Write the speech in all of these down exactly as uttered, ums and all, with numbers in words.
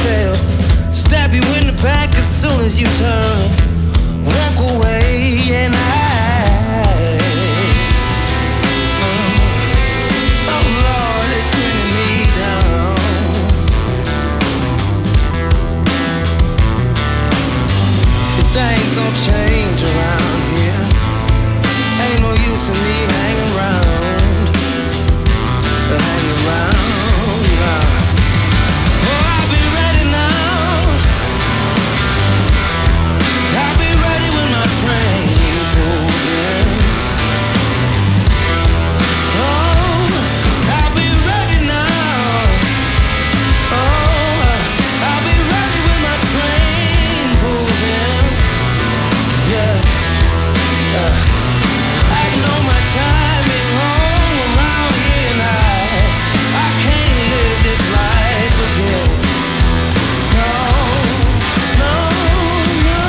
they'll stab you in the back as soon as you turn. Walk away and I things don't change around here. Ain't no use in me hanging around, hanging around. Nah. Oh, I'll be ready now. I'll be ready when my train pulls in. Oh, I'll be ready now. Oh, I'll be ready when my train pulls in. Yeah, uh, I know my time is wrong around here, and I, I can't live this life again. No, no, no.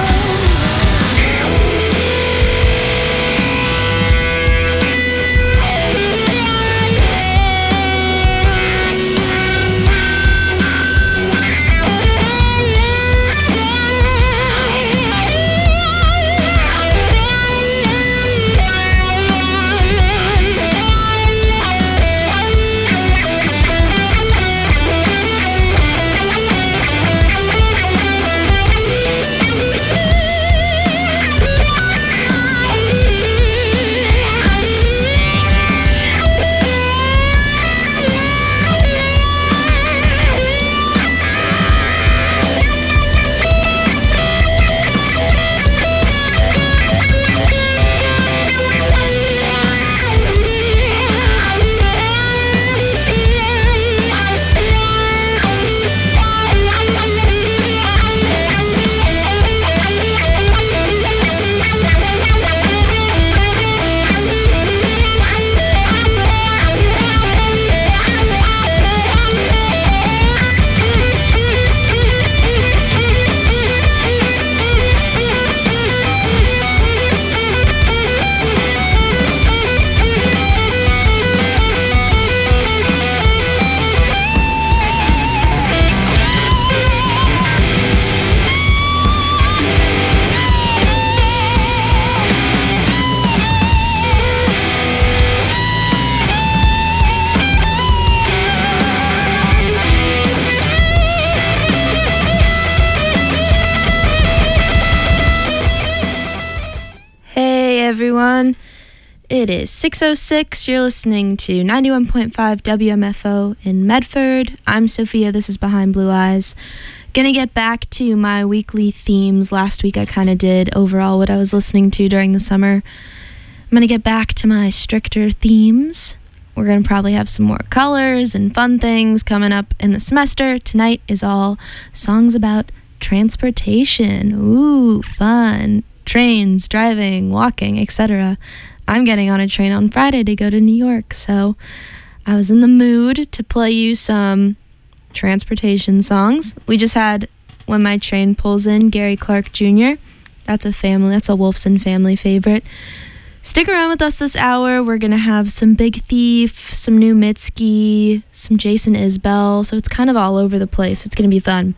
Everyone, it is six oh six. You're listening to ninety-one point five W M F O in Medford. I'm Sophia. This is Behind Blue Eyes. Gonna get back to my weekly themes. Last week I kind of did overall what I was listening to during the summer. I'm gonna get back to my stricter themes. We're gonna probably have some more colors and fun things coming up in the semester. Tonight is all songs about transportation. Ooh, fun. Trains, driving, walking, et cetera. I'm getting on a train on Friday to go to New York, so I was in the mood to play you some transportation songs. We just had When My Train Pulls In, Gary Clark Junior That's a family, that's a Wolfson family favorite. Stick around with us this hour. We're going to have some Big Thief, some new Mitski, some Jason Isbell, so it's kind of all over the place. It's going to be fun.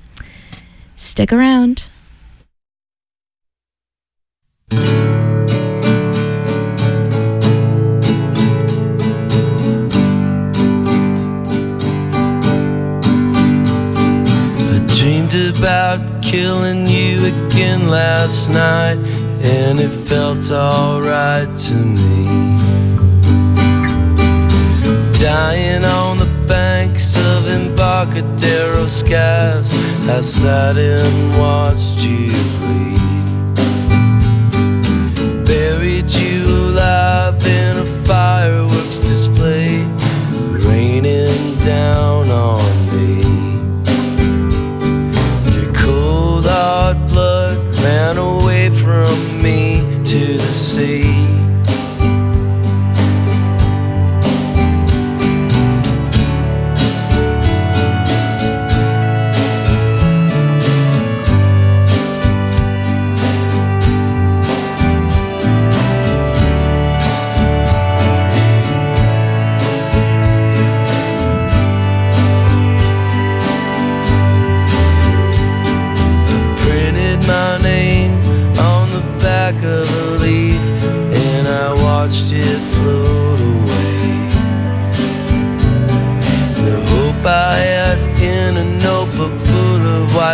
Stick around. About killing you again last night, and it felt alright to me. Dying on the banks of Embarcadero skies, I sat and watched you bleed. Buried you alive in a fireworks display, raining down on me. Hard blood ran away from me to the sea.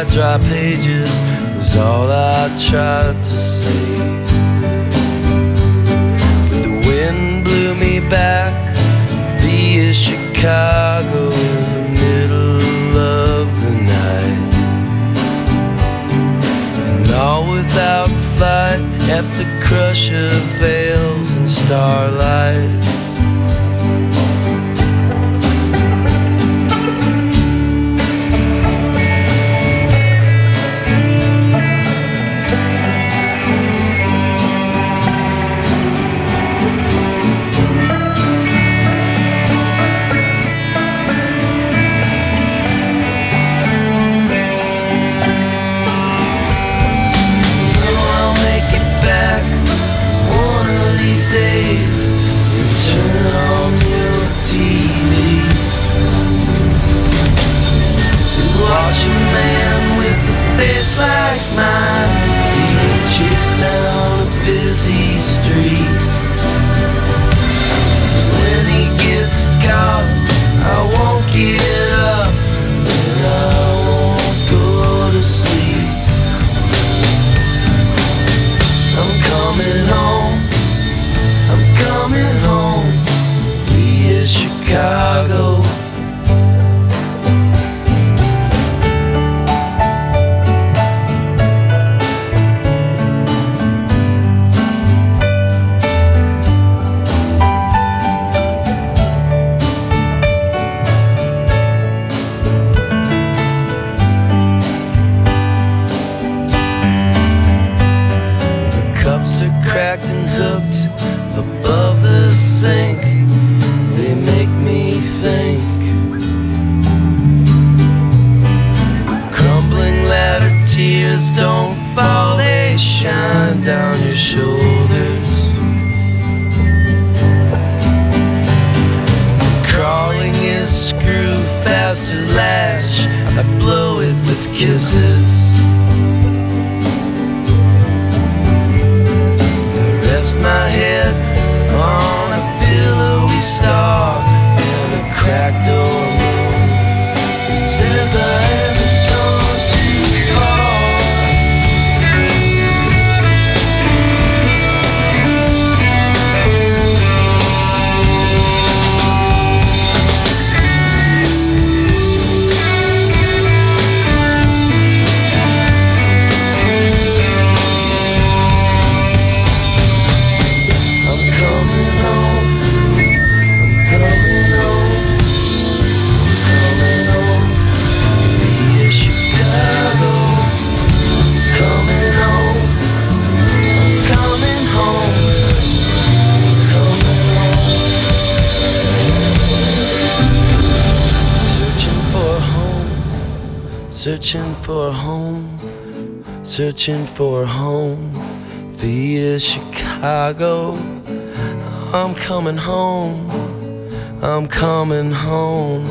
by dry pages was all I tried to say. But the wind blew me back via Chicago in the middle of the night, and all without flight at the crush of veils and starlight. Days and turn on your T V to watch a man with a face like mine being chased down a busy street. When he gets caught, I won't get up and I won't go to sleep. I'm coming home, I'm coming home via Chicago. The cups are cracked and hooked above the sink, they make me think. Crumbling ladder tears don't fall, they shine down your shoulders. Crawling is screw faster lash, I blow it with kisses. Rest my head on a pillowy star and a cracked old moon that says I haven't gone too far. Searching for a home, searching for a home via Chicago. I'm coming home, I'm coming home.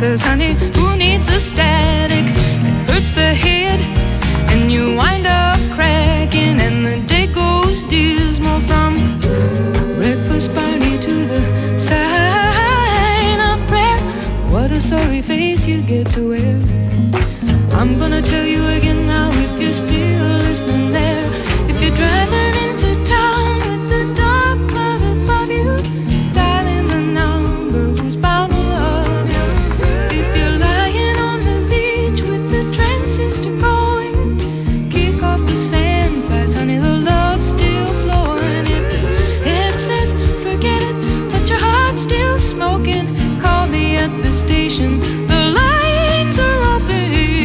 'cause honey, who needs the static? It hurts the head, and you wind up cracking, and the day goes dismal from breakfast party to the sign of prayer. What a sorry face you get to wear. I'm gonna tell you again now, if you're still listening there. If you're driving into town with the dark cloud above you, dialing the number who's bound to love you. If you're lying on the beach with the transistor going, kick off the sand flies, honey, the love's still flowing. If it says forget it, but your heart's still smoking, call me at the station, the lights are open.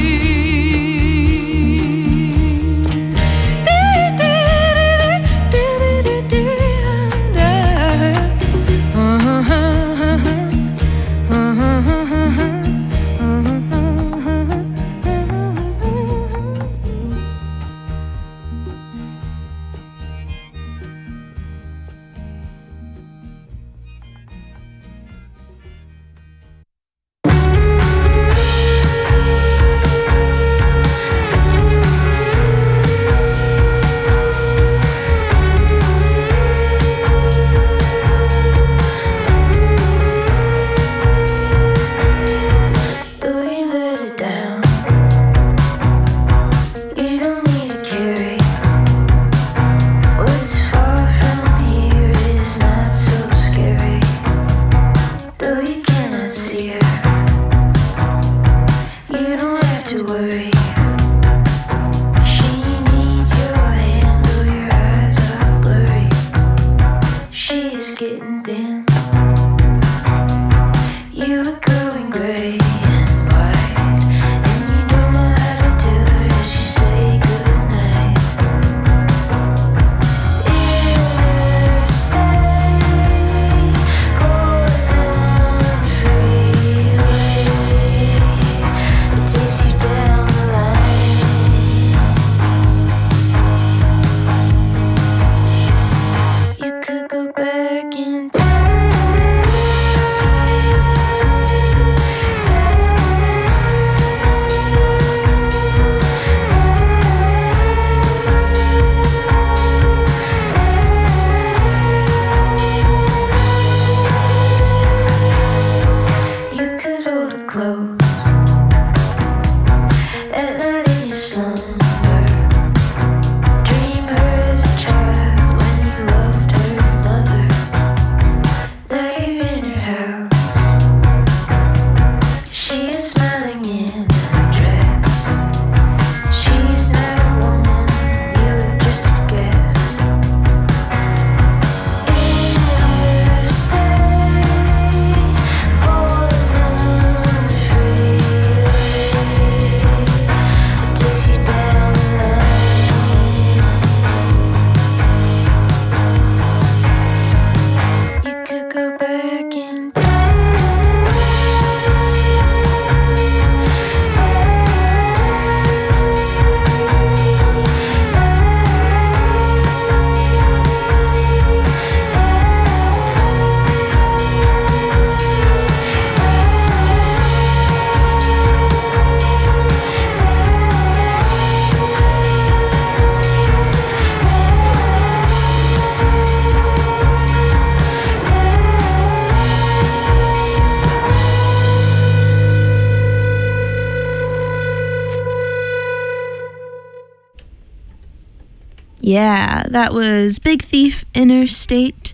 Yeah, that was Big Thief Interstate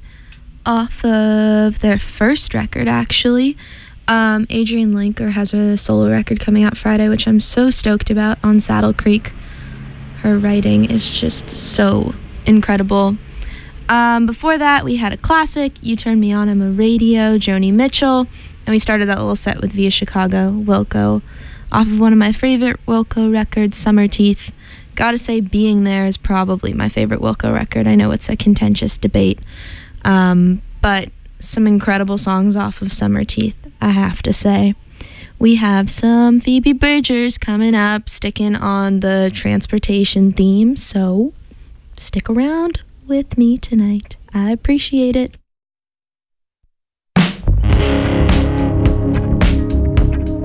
off of their first record, actually. Um, Adrian Lenker has a solo record coming out Friday, which I'm so stoked about, on Saddle Creek. Her writing is just so incredible. Um, before that, we had a classic, You Turn Me On, I'm a Radio, Joni Mitchell. And we started that little set with Via Chicago, Wilco, off of one of my favorite Wilco records, Summer Teeth. Gotta say, Being There is probably my favorite Wilco record. I know it's a contentious debate, um, but some incredible songs off of Summer Teeth, I have to say. We have some Phoebe Bridgers coming up, sticking on the transportation theme, so stick around with me tonight. I appreciate it.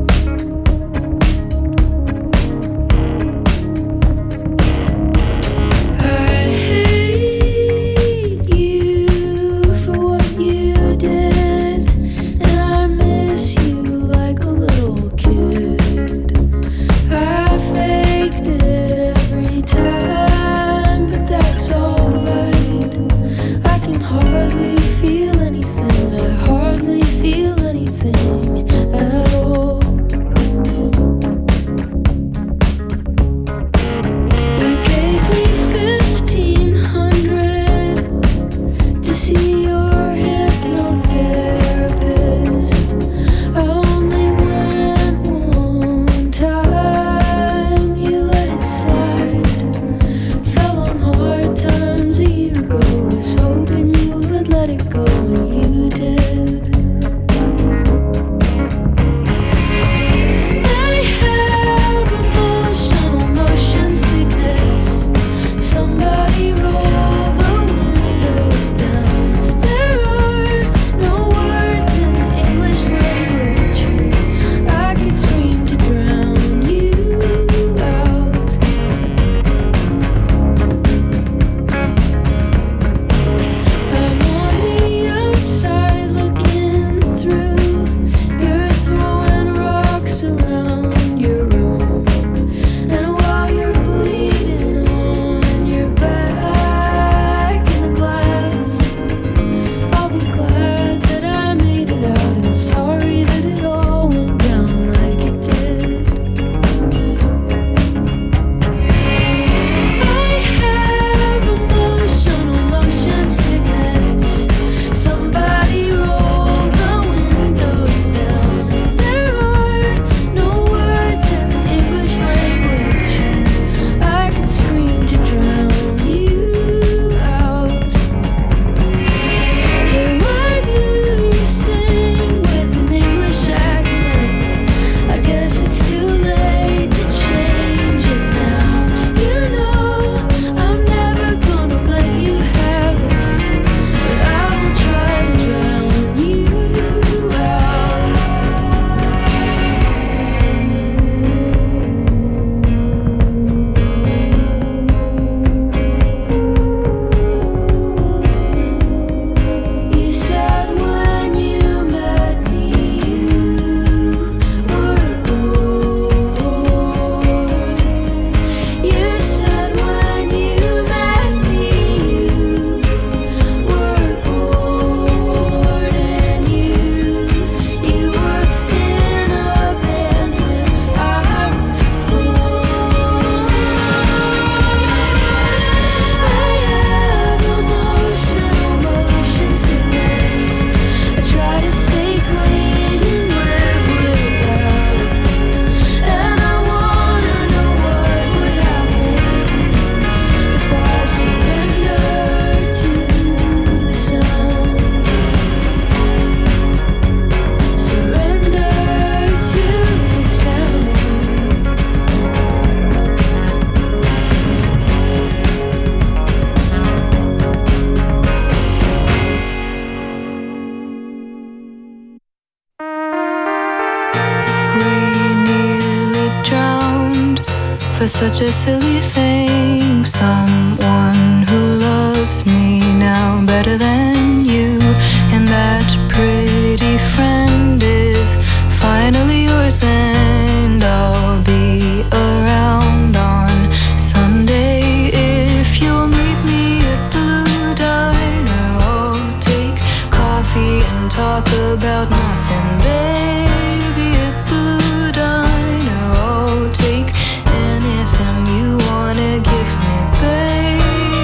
was such a silly thing. Someone who loves me now better than you, and that pretty friend is finally yours, and I'll be around on Sunday if you'll meet me at Blue Diner. I'll take coffee and talk about nothing, baby, at Blue Diner. I'll take anything you wanna give me, baby.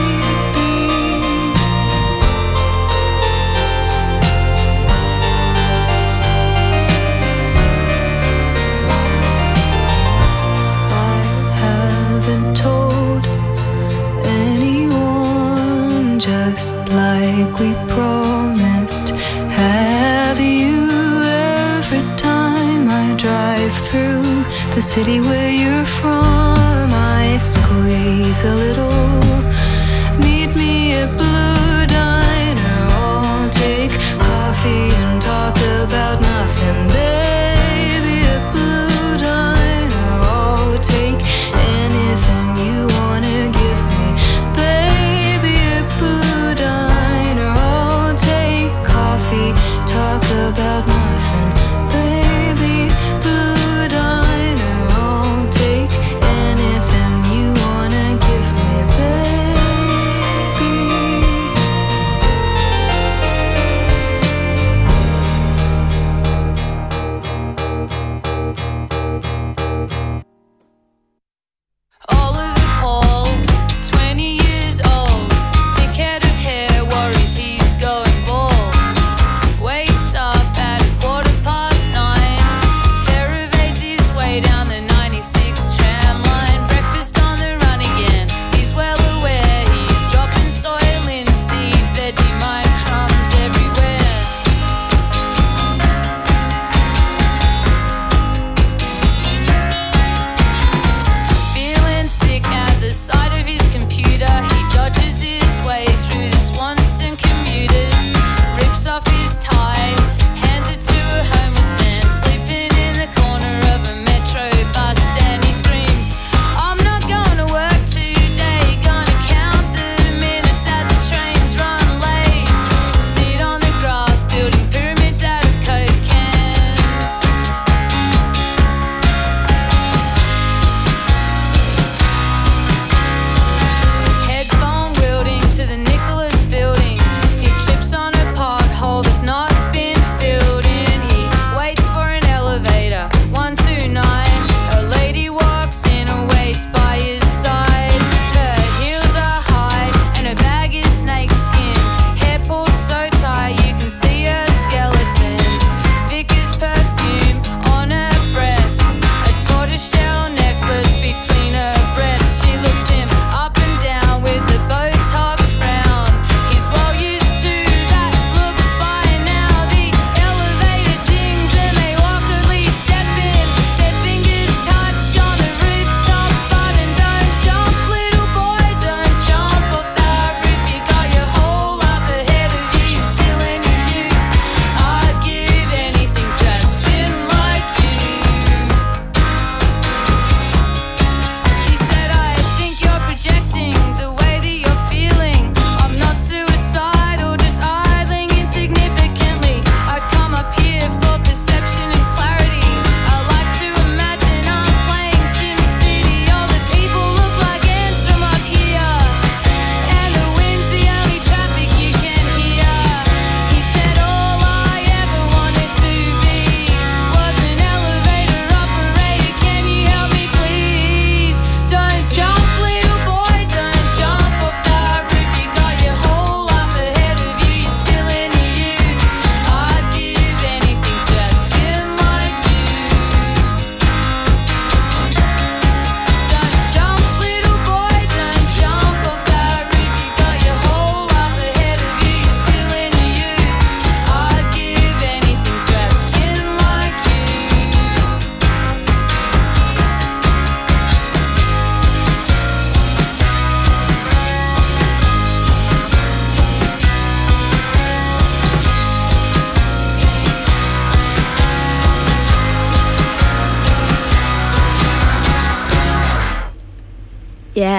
I haven't told anyone, just like we promised. Have you? Every time I drive through the city where you're from, I squeeze a little. Meet me at Blue Diner. I'll take coffee and talk about nothing, baby, at Blue Diner. I'll take anything you wanna give me, baby, at Blue Diner. I'll take coffee, talk about nothing, baby, Blue Diner. I'll take anything you wanna give me, baby.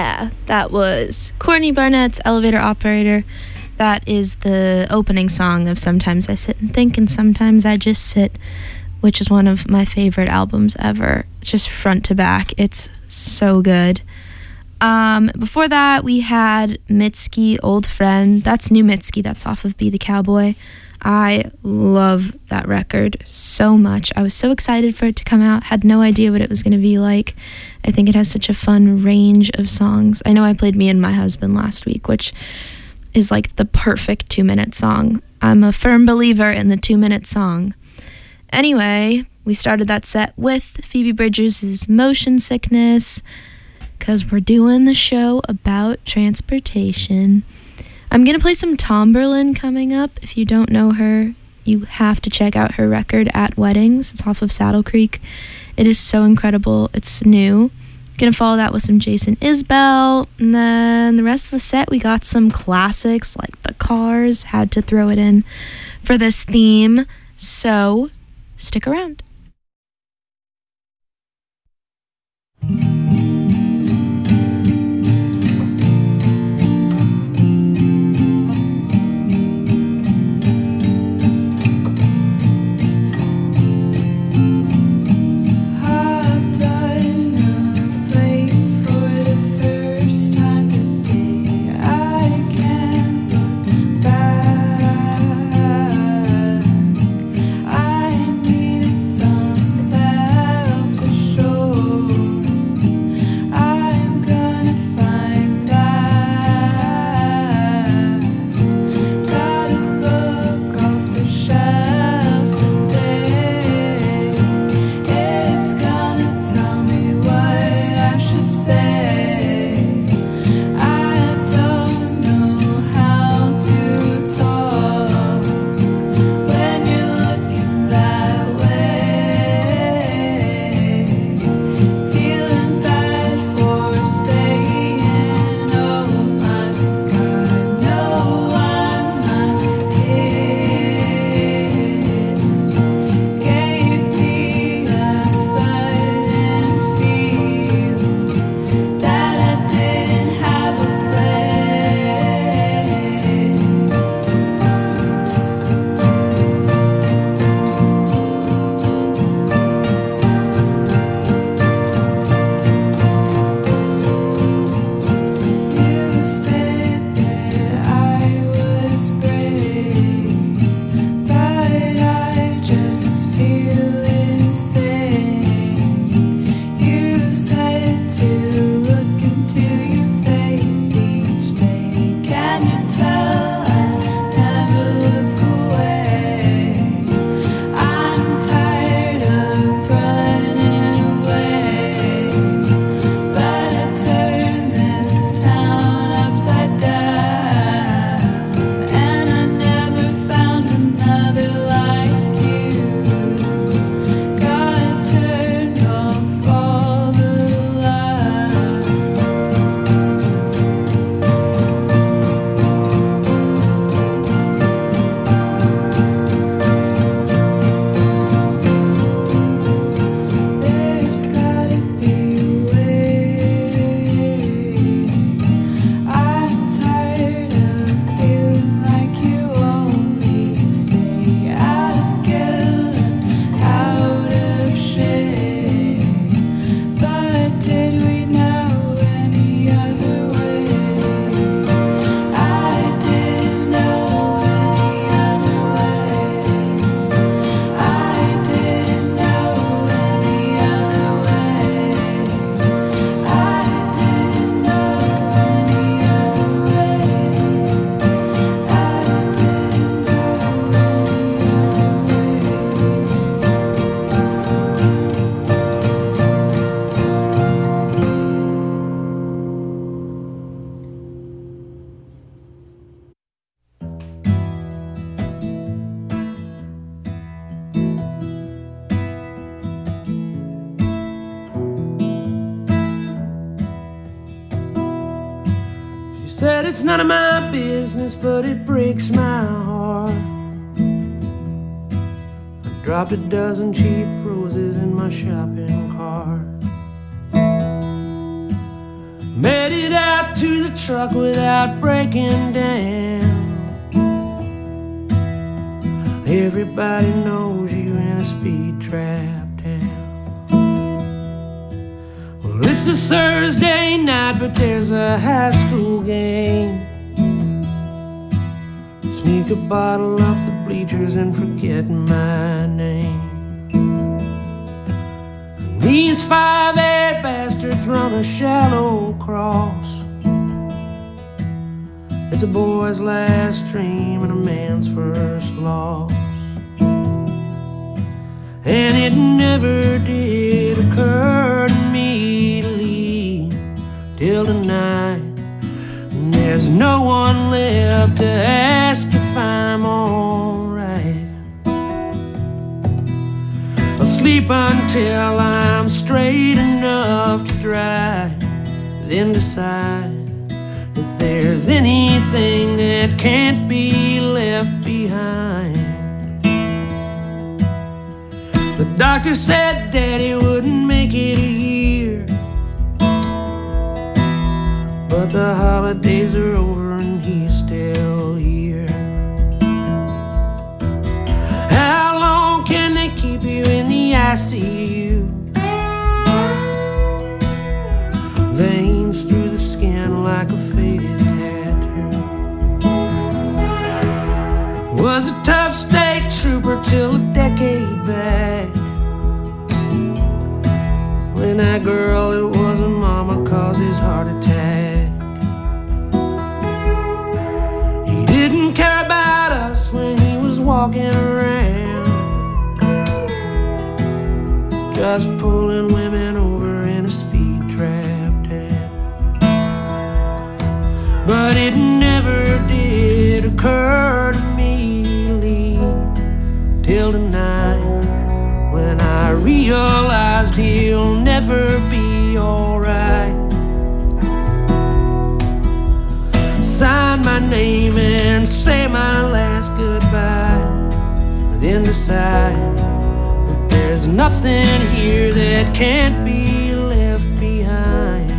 Yeah, that was Courtney Barnett's Elevator Operator. That is the opening song of Sometimes I Sit and Think and Sometimes I Just Sit, which is one of my favorite albums ever. Just front to back. It's so good. Um, before that, we had Mitski, Old Friend. That's new Mitski. That's off of Be the Cowboy. I love that record so much. I was so excited for it to come out. Had no idea what it was going to be like. I think it has such a fun range of songs. I know I played Me and My Husband last week, which is like the perfect two-minute song. I'm a firm believer in the two-minute song. Anyway, we started that set with Phoebe Bridgers' Motion Sickness because we're doing the show about transportation. I'm going to play some Tomberlin coming up. If you don't know her, you have to check out her record At Weddings. It's off of Saddle Creek. It is so incredible. It's new. Gonna follow that with some Jason Isbell. And then the rest of the set, we got some classics like The Cars. Had to throw it in for this theme. So stick around. Said it's none of my business, but it breaks my heart. I dropped a dozen cheap roses in my shopping cart. Made it out to the truck without breaking down. Everybody knows you in a speed trap town. Well, it's a Thursday night, but there's a high school game. Sneak a bottle up the bleachers and forget my name. And these five-eight bastards run a shallow cross. It's a boy's last dream and a man's first loss. And it never did occur to me to leave till tonight. And there's no one left to ask if I'm alright. I'll sleep until I'm straight enough to drive, then decide if there's anything that can't be left behind. The doctor said Daddy wouldn't make it a year, but the holidays are over and he's still here. How long can they keep you in the I C U? Veins through the skin like a faded tattoo. Was a tough state trooper till a decade back, when that girl it wasn't mama caused his heart attack. He didn't care about us when he was walking around, just pulling women over in a speed trap town. But it never did occur to me to leave till tonight, when I realized he'll never be alright. Sign my name and say my last goodbye, then decide that there's nothing here that can't be left behind.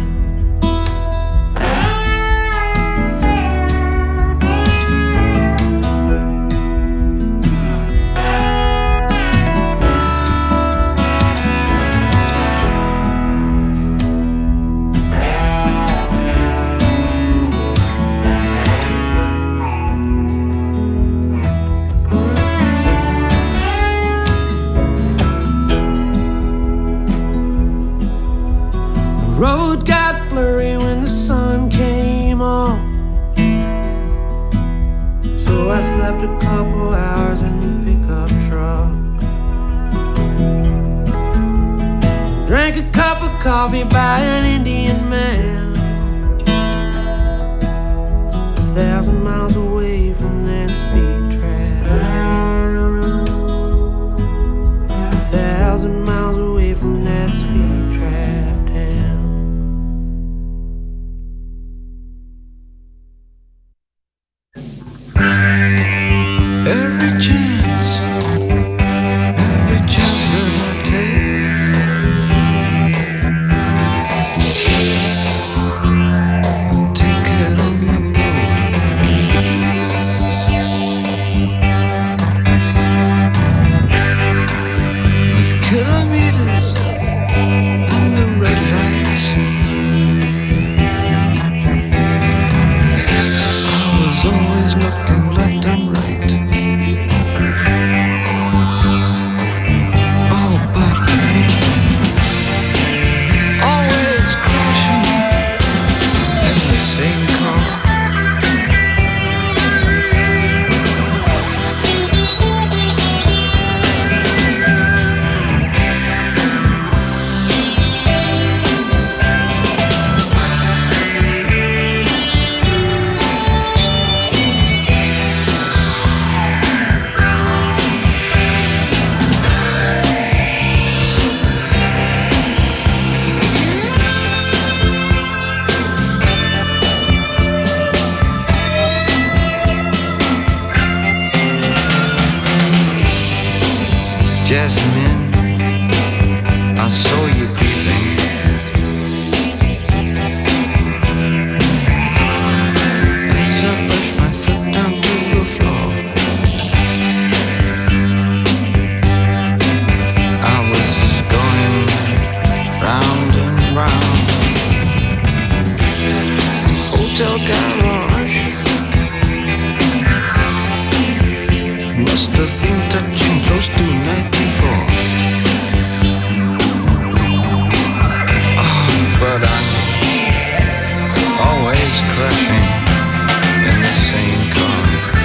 Road got blurry when the sun came on, so I slept a couple hours in the pickup truck. Drank a cup of coffee by an Indian man, a thousand miles away from that speed trap. A thousand miles away from that speed trap town. Every chance, every chance that I take, take it on the road. With kilometers and the red lights, I was always looking left and right. Jasmine, I saw you peeping must have been touching close to ninety-four. Oh, but I'm always crashing in the same car.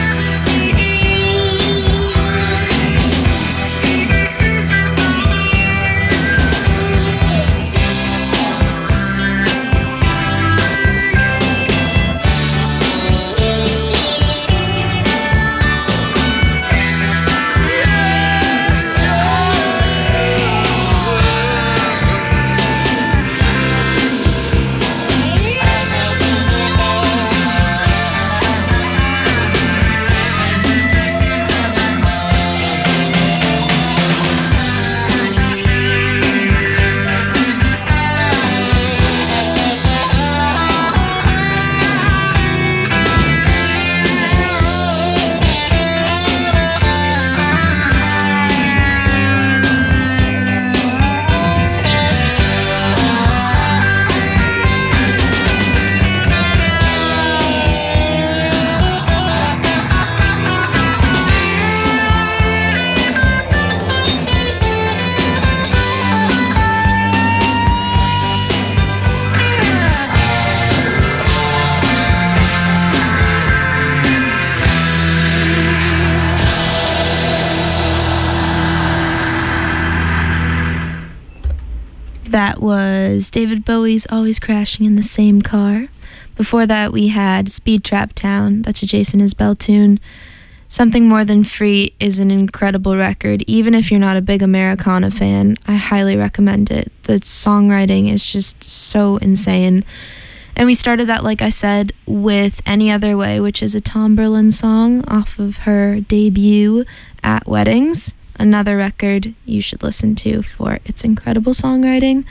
That was David Bowie's Always Crashing in the Same Car. Before that, we had Speed Trap Town. That's a Jason Isbell tune. Something More Than Free is an incredible record. Even if you're not a big Americana fan, I highly recommend it. The songwriting is just so insane. And we started that, like I said, with Any Other Way, which is a Tom Berlin song off of her debut, At Weddings. Another record you should listen to for its incredible songwriting.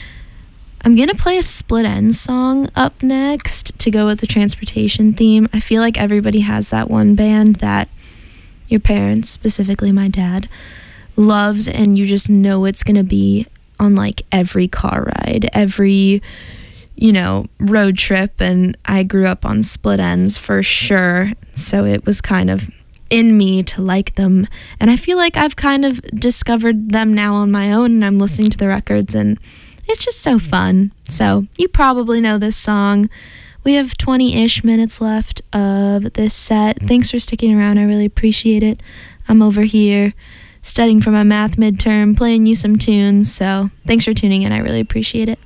I'm going to play a Split Enz song up next to go with the transportation theme. I feel like everybody has that one band that your parents, specifically my dad, loves, and you just know it's going to be on like every car ride, every, you know, road trip. And I grew up on Split Enz for sure, so it was kind of in me to like them, and I feel like I've kind of discovered them now on my own, and I'm listening to the records and it's just so fun. So you probably know this song. We have twenty-ish minutes left of this set. Thanks for sticking around, I really appreciate it. I'm over here studying for my math midterm, playing you some tunes, so thanks for tuning in, I really appreciate it.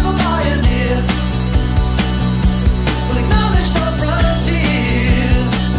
Well, acknowledged our frontier.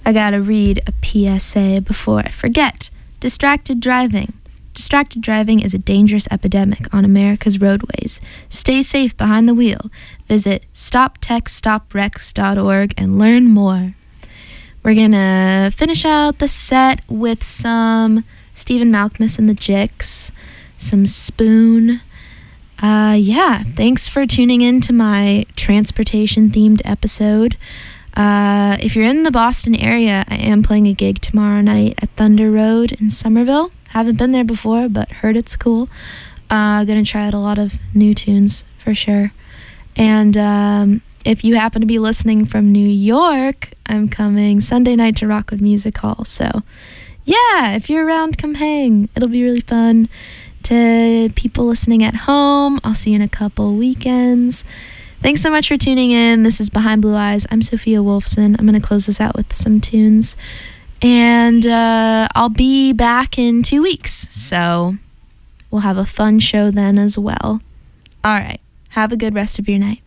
I gotta read a P S A before I forget. Distracted driving. Distracted driving is a dangerous epidemic on America's roadways. Stay safe behind the wheel. Visit stop text stop wrecks dot org and learn more. We're gonna finish out the set with some Stephen Malkmus and the Jicks, some Spoon. Uh, yeah, thanks for tuning in to my transportation-themed episode. Uh, if you're in the Boston area, I am playing a gig tomorrow night at Thunder Road in Somerville. Haven't been there before, but heard it's cool. Uh, gonna try out a lot of new tunes for sure. And um, if you happen to be listening from New York, I'm coming Sunday night to Rockwood Music Hall. So yeah, if you're around, come hang. It'll be really fun. To people listening at home, I'll see you in a couple weekends. Thanks so much for tuning in. This is Behind Blue Eyes. I'm Sophia Wolfson. I'm going to close this out with some tunes. And uh, I'll be back in two weeks. So we'll have a fun show then as well. All right. Have a good rest of your night.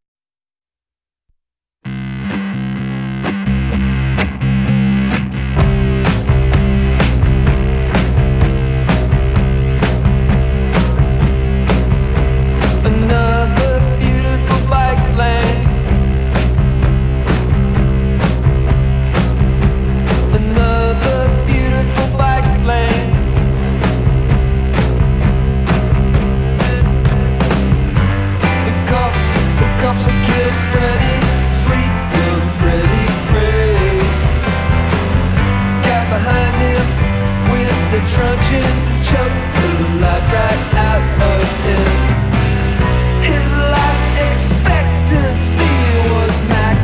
Another beautiful bike lane. Another beautiful bike lane. The cops, the cops have killed Freddy, sweet young Freddy Gray. Got behind him with the truncheon to choke the life right out of him. His life expectancy was max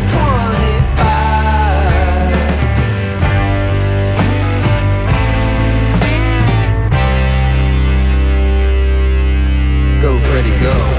twenty-five. Go, Freddy, go.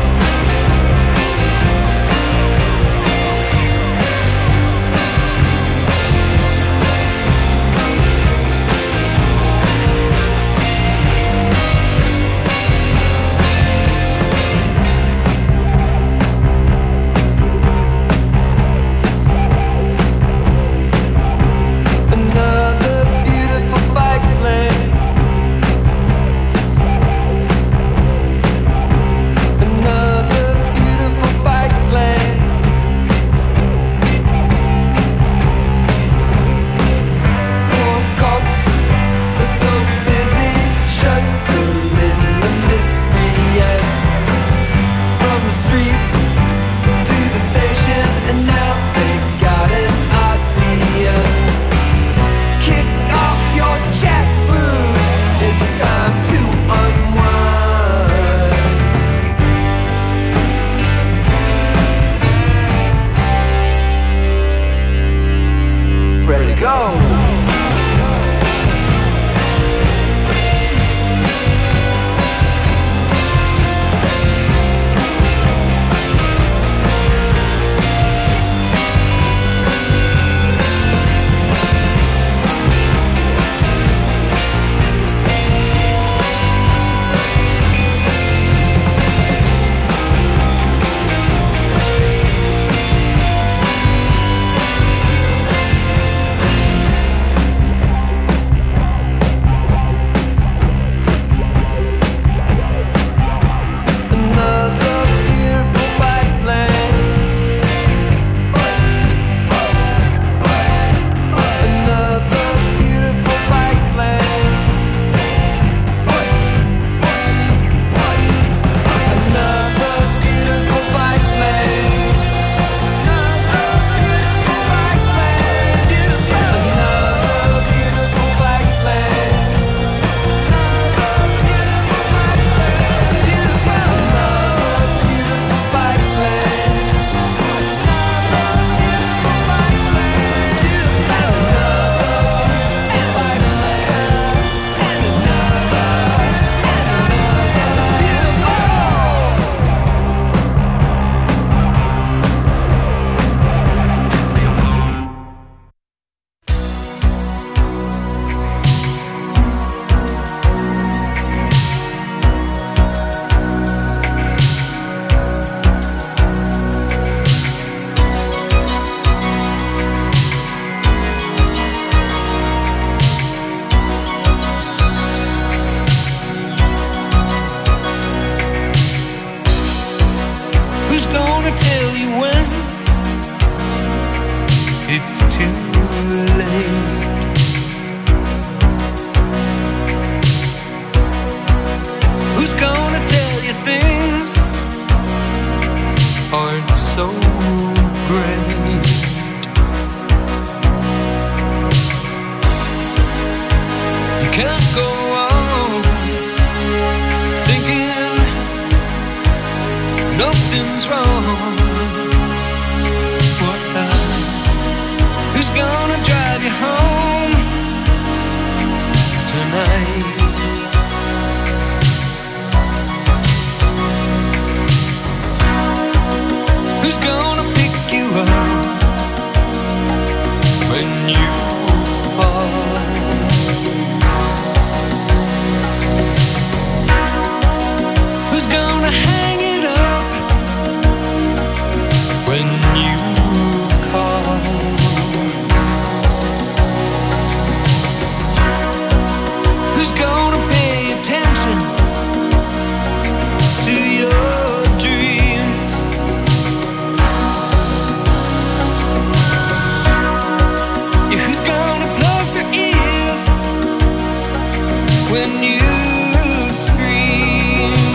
nothing's wrong. What, uh, who's gonna drive you home tonight? Who's gonna pick you up when you fall? Who's gonna hang it up when you call? Who's gonna pay attention to your dreams? Yeah, who's gonna plug their ears when you scream?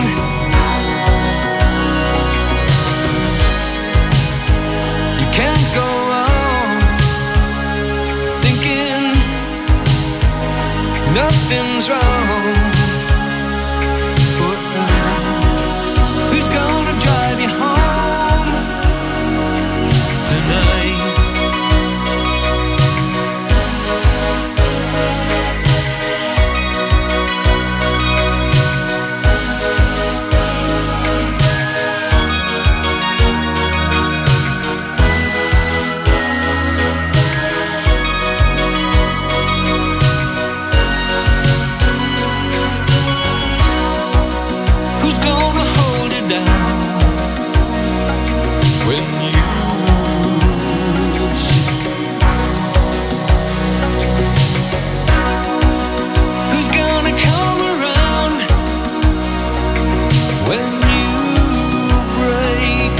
You can't go on thinking nothing's wrong. But, uh, who's gonna drive you home tonight? Who's gonna hold it down when you shake? Who's gonna come around when you break?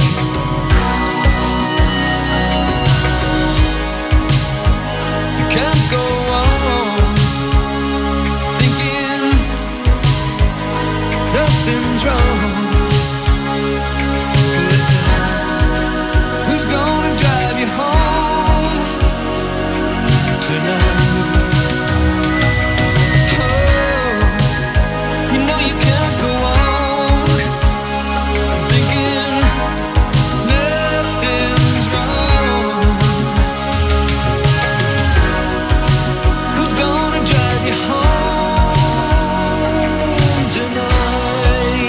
You can't go on thinking nothing's wrong. Who's gonna drive you home tonight? Oh, you know you can't go on thinking nothing's wrong. Who's gonna drive you home tonight?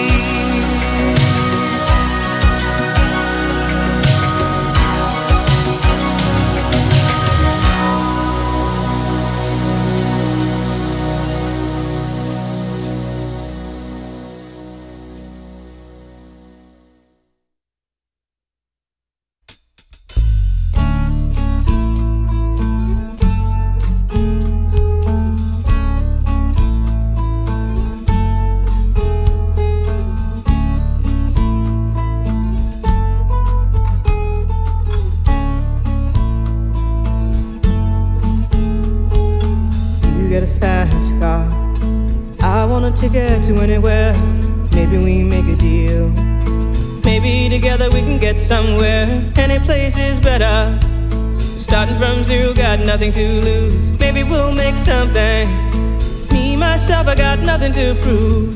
You get a fast car, I want a ticket to anywhere. Maybe we make a deal. Maybe together we can get somewhere. Any place is better. Starting from zero, got nothing to lose. Maybe we'll make something. Me, myself, I got nothing to prove.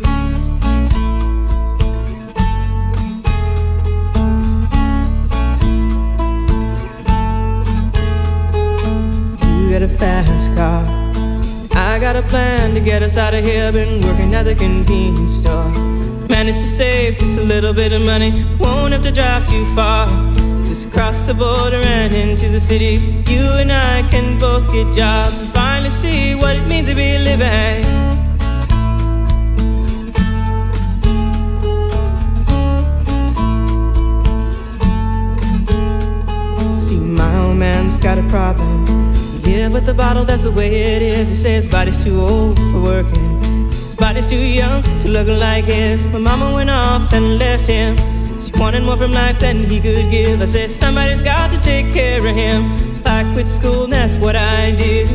You get a fast car, I got a plan to get us out of here. Been working at the convenience store. Managed to save just a little bit of money. Won't have to drive too far. Just cross the border and into the city. You and I can both get jobs and finally see what it means to be living. See, my old man's got a problem. He live with a bottle, that's the way it is. He says his body's too old for working. His body's too young to look like his. My mama went off and left him. She wanted more from life than he could give. I said somebody's got to take care of him. So I quit school and that's what I did.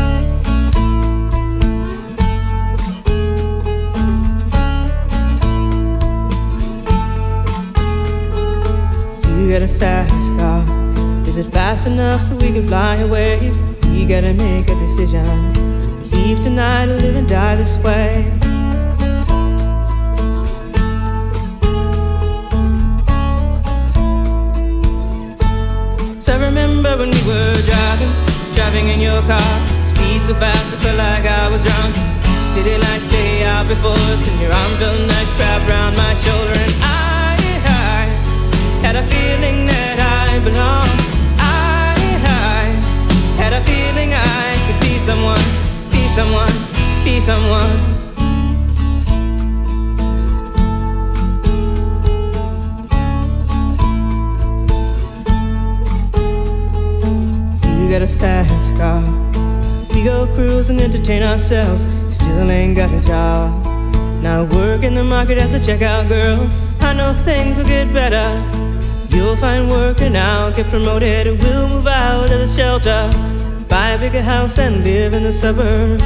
You got a fast car. Is it fast enough so we can fly away? We gotta make a decision. Leave tonight or live and die this way. driving in your car. Speed so fast I felt like I was drunk. City lights lay out before us, and your arm felt nice wrapped around my shoulder. And I, I had a feeling that I belonged. I, I had a feeling I could be someone, be someone, be someone. You got a fast car. We go cruise and entertain ourselves. Still ain't got a job. Now work in the market as a checkout girl. I know things will get better. You'll find work and I'll get promoted. We'll move out of the shelter, buy a bigger house and live in the suburbs.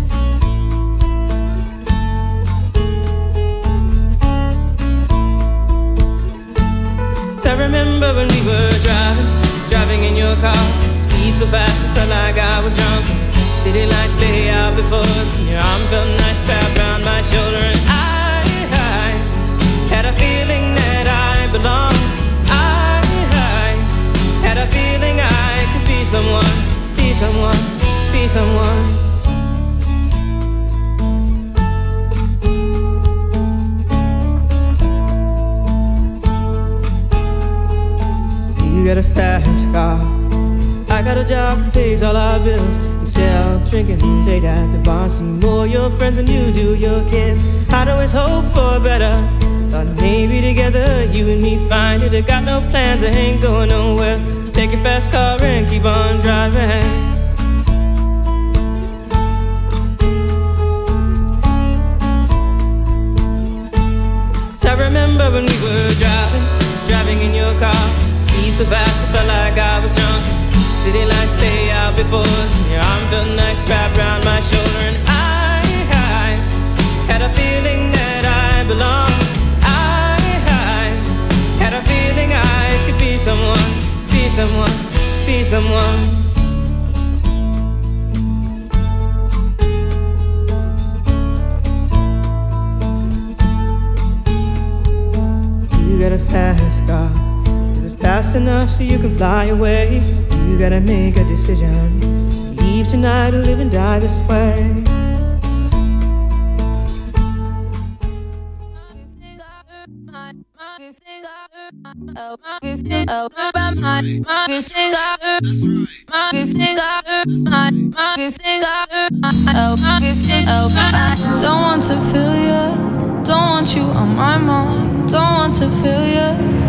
So I remember when we were driving, driving in your car. Speed so fast I felt like I was drunk. City lights lay out before us, and your arm felt nice wrapped around my shoulder. And I, I had a feeling that I belonged. I, I had a feeling I could be someone, be someone, be someone. You got a fast car. I got a job that pays all our bills. Instead of drinking late at the bar, see more your friends than you do your kids. I'd always hope for better. Thought maybe together you and me find it. I got no plans, I ain't going nowhere. So take your fast car and keep on driving. So I remember when we were driving, driving in your car. Speed so fast I felt like I was drunk. City lights lay out before us, and your arm felt nice wrapped around my shoulder. And I, I had a feeling that I belonged. I, I had a feeling I could be someone, be someone, be someone. You got a fast car. Is it fast enough so you can fly away? You gotta make a decision. Leave tonight or live and die this way. Don't want to feel you, don't want you on my mind. Don't want to feel you.